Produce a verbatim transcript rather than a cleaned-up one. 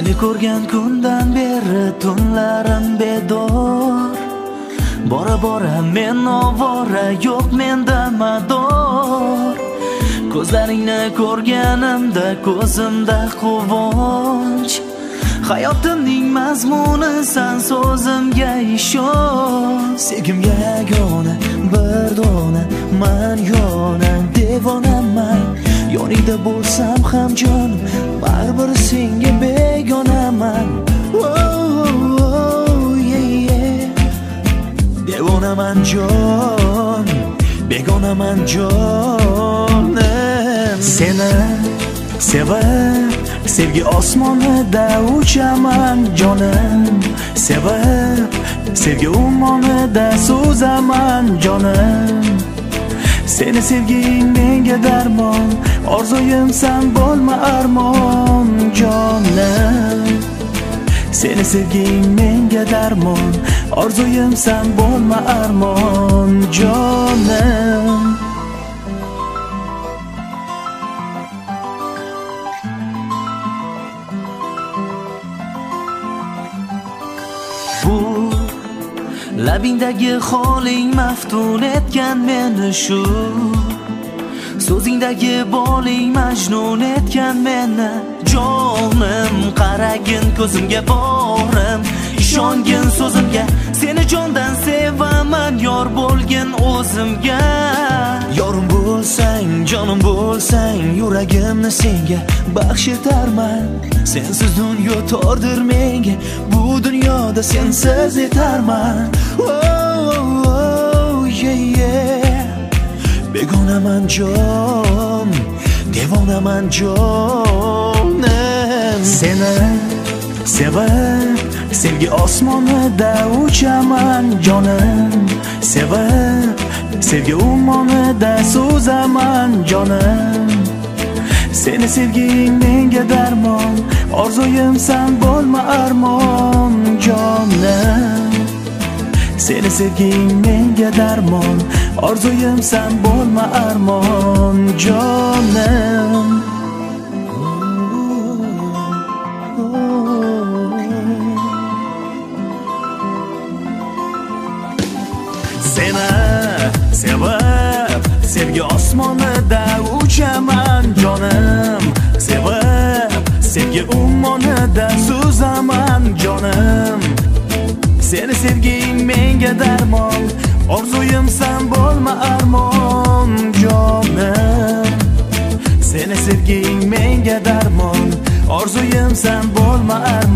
Seni ko'rgan kundan beri tunlarim bedor. Bora bora men ovora, yo'q menda mador. Ko'zlaringni ko'rganimda ko'zimda quvonch. Hayotimning mazmuni san, so'zimga ishon. Sevgimga yagona bir dona man yonam, devonaman. Yoningda bo'lsam ham jonim, baribir senga begonaman. Oh, oh, yeah, yeah. Devonaman jon, begonaman jonim. Seni sevib, sevgi osmonida uchaman jonim. Sevib, sevgi ummonida suzaman jonim. Seni sevging menga darmon, orzuyim san bo'lma armon jonim. Seni sevging menga darmon, orzuyim san bo'lma armon jonim. Bu labingdagi holing maftun etgan meni shu. So'zingdagi boling majnun etgan meni jonim. Qaragin ko'zimga borim, ishongin so'zimga. Seni jondan sevaman, yor bo'lgin o'zimga. Yorim bo'lsang, jonim bo'lsang, yuragimni senga baxsh etarman. Sensiz dunyo tordir menga, bu dunyoda sensiz yetarman. Oh, oh, oh, yeah, yeah. Begonaman jon, devonaman jonim. Seni sevib, sevgi osmonida uchaman jonim. Sevib, sevgi ummonida suzaman jonim. Seni sevging menga darmon, orzuyim san bo'lma armon jonim. Seni sevging menga darmon, orzuyim san bo'lma armon jonim. Seni sevib, sevgi osmonida uchaman jonim. Sevib, sevgi ummonida suzaman jonim. Seni sevging menga darmon, orzuyim san bo'lma armon jonim. Seni sevging menga darmon, orzuyim san bo'lma armon.